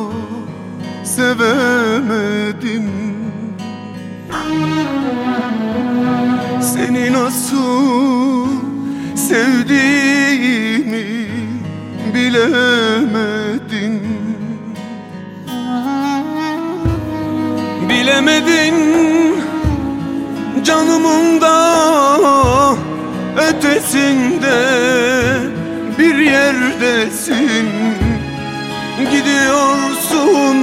sevemedim. Seni nasıl sevdiğimi bilemedin. Bilemedin, canımın da ötesinde bir yerdesin. Gidiyorsun,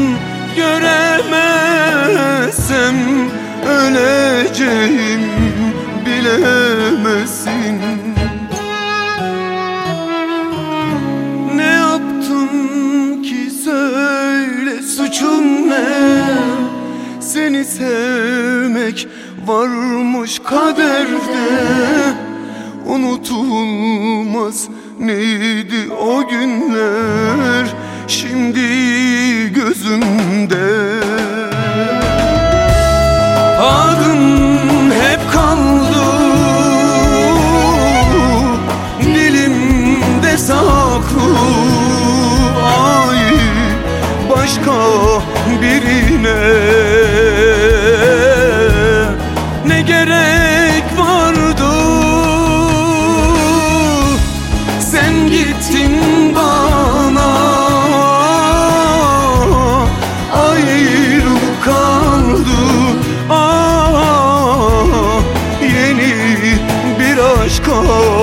göremezsem öleceğim, bilemezsin. Ne yaptım ki söyle, suçum ne? Seni sevmek varmış kaderde. Unutulmaz neydi o günler, şimdi gözümde. Adın hep kaldı dilimde saklı. Ay, başka birine ne gerek vardı? Sen gittin bana, ayrılık kaldı. Yeni bir aşka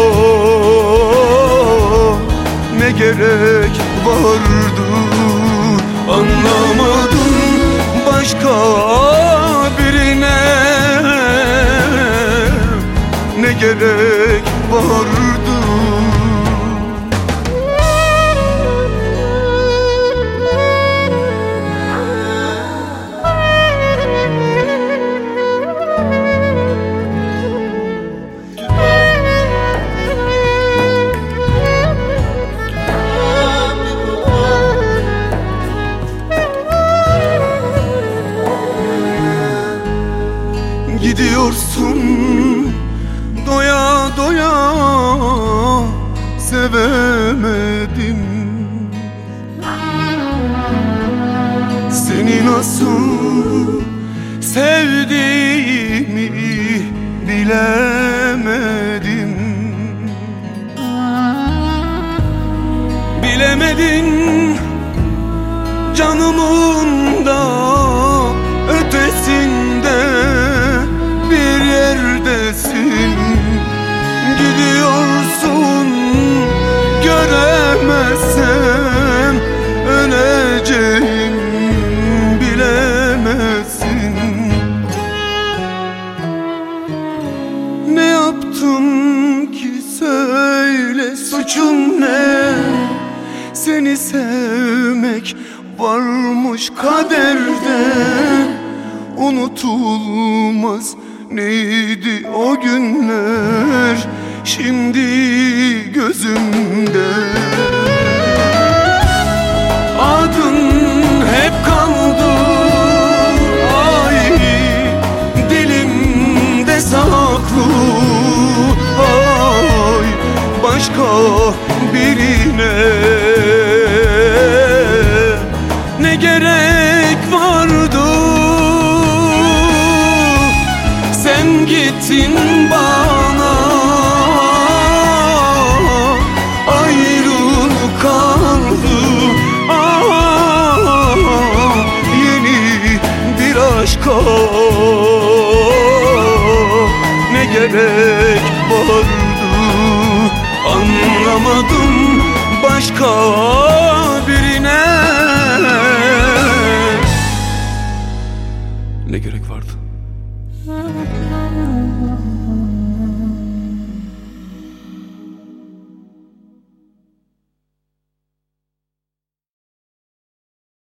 ne gerek vardı? Anlamadım, başka birine ne gerek vardı? Gidiyorsun, doya doya sevemedim. Seni nasıl sevdiğimi bilemedim. Bilemedin, canımın da ötesinde bir yerdesin. Gidiyorsun, göremezsem öleceğim, bilemezsin. Ne yaptım ki söyle, suçum ne? Seni sevmek varmış kaderde. Unutulmaz neydi o günler, şimdi gözümde. Adın hep kaldı, ay, dilimde saklı. Ay, başka birine ne gerek vardı? Sen gittin bana, ayrılık kaldı. Yeni bir aşka ne gerek vardı? Anlamadım, başka birine ne gerek vardı?